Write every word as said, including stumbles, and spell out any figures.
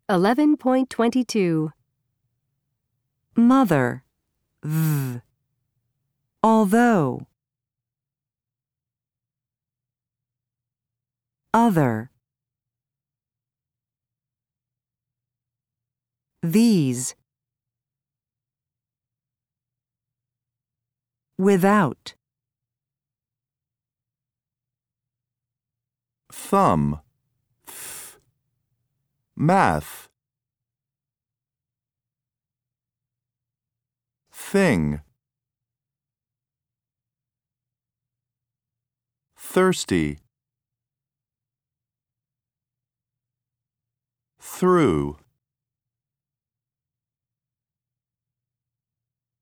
eleven point two two. Mother, th. Although. Other. These. Without. Thumb, th. Math. Thing. Thirsty. Through.